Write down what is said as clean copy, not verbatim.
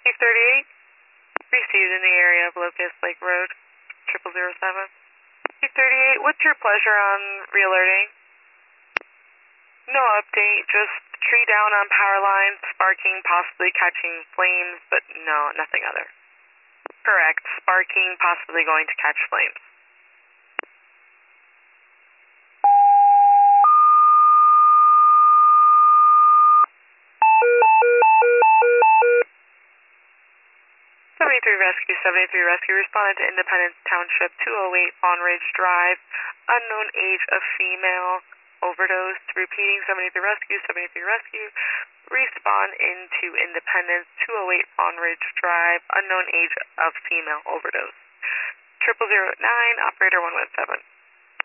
38, received in the area of Locust Lake Road, 0007. 38, what's your pleasure on re-alerting? No update, just tree down on power lines, sparking, possibly catching flames, but no, nothing other. Correct, sparking, possibly going to catch flames. Rescue 73 Rescue responded to Independence Township 208 Fawn Ridge Drive, unknown age of female, overdose. Repeating 73 Rescue, respawn into Independence 208 Fawn Ridge Drive, unknown age of female, overdose. 0009, operator 117.